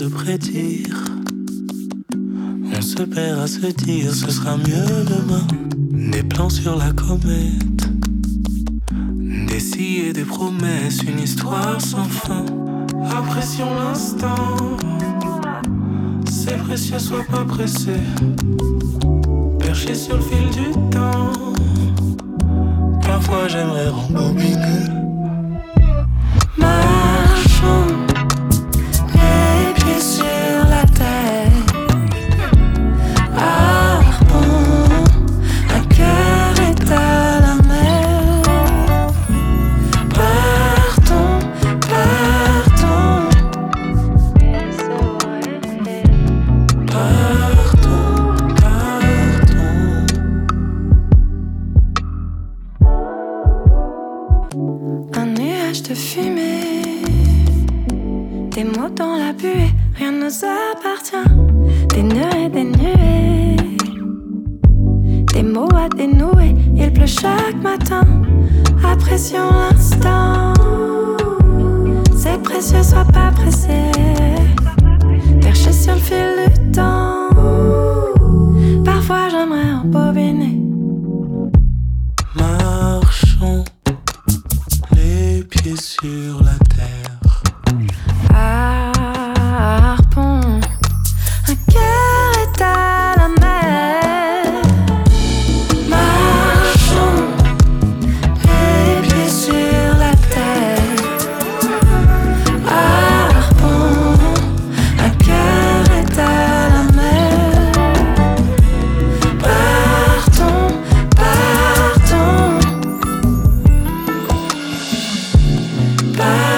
de prédire. On se perd à se dire ce sera mieux demain. Des plans sur la comète, des si et des promesses, une histoire sans fin. Apprécions l'instant, c'est précieux, sois pas pressé. Perché sur le fil du temps, parfois j'aimerais rembobiner. Marchons, les pieds sur la terre. Harpon, un cœur est à la mer. Partons, partons. Partons, partons. Un nuage de fumée, des mots dans la buée, rien ne nous appartient. Des nœuds et des nuées, des mots à dénouer, il pleut chaque matin. Apprécions l'instant, c'est précieux, sois pas pressé. Perché sur le fil du temps, parfois j'aimerais embobiner. Marchons, les pieds sur la terre. Harpon, un cœur est à la mer. Marchons, les pieds sur la terre. Harpon, un cœur est à la mer. Partons, partons. Partons.